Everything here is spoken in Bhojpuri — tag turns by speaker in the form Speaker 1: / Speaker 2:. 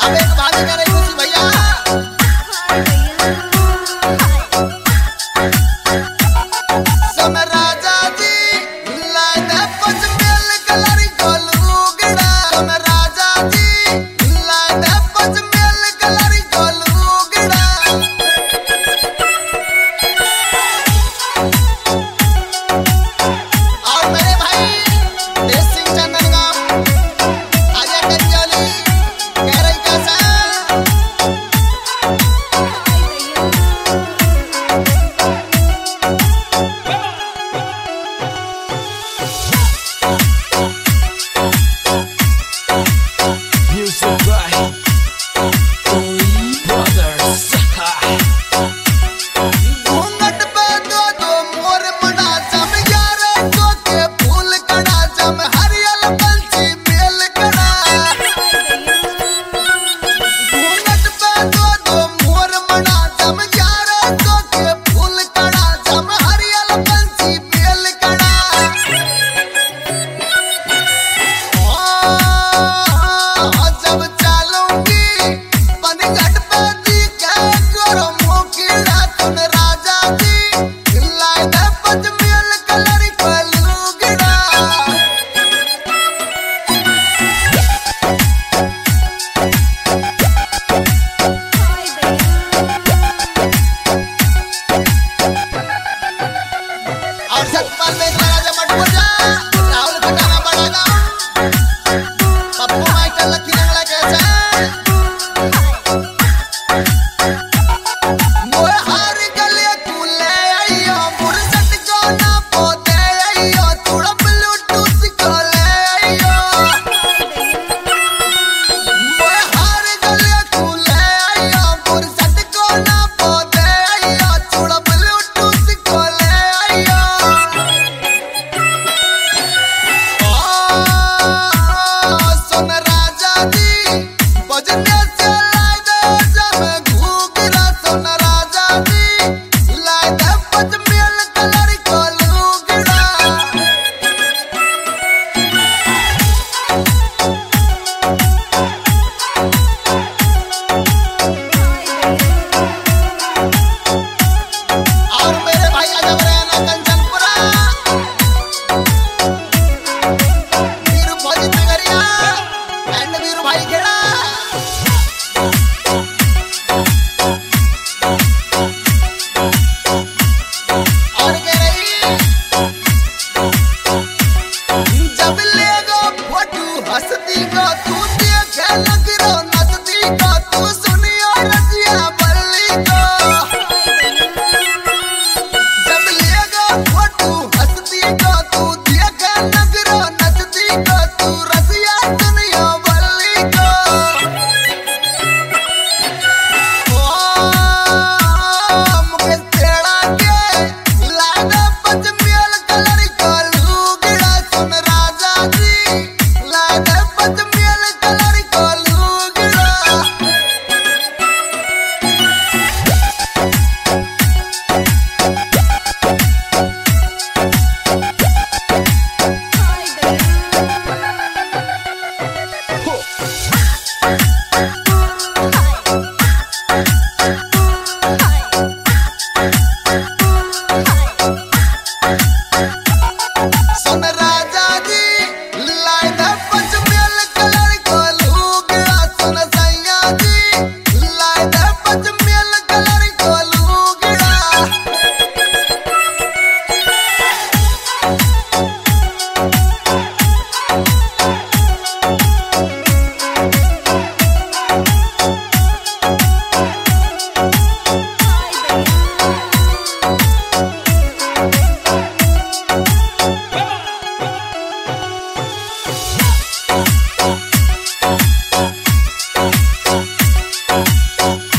Speaker 1: अब एक बात करे खुशी भैया। राजा जी लाए दे पचमेल कलर को लुगड़ा। राजा जी लाए दे पचमेल कलर को लुगड़ा। और मेरे भाई देश सिंह चंदनगांव आजा करियाली कह रही कैसा।
Speaker 2: Music by Oi Brothers.
Speaker 1: घूंघट पे दो मोर बड़ा जम यारे को के फूल कड़ा जम हरियल पंछी बेल कड़ा। घूंघट पे दो मोर बड़ा जम यारे को के फूल कड़ा जम हरियल पंछी बेल कड़ा। जब चलूंगी पनघट पे दी के करो मुखड़ा। तुम राजा जी लाए दे पचमेल कलर को लुगड़ा। और सतपाल में राजा मटकोजा राहुल खटाना बड़ा गाँव पप्पू माइकल लकी रंगला कैसा। मोर हार गले कुले आइयो मुरसट को ना पोते आइयो थोड़ा ब्लूटूथ को ले आइयो। मोर हार गले कुले आइयो मुरसट को ना पोते आइयो थोड़ा ब्लूटूथ को ले आइयो। सुन राजा जी बजने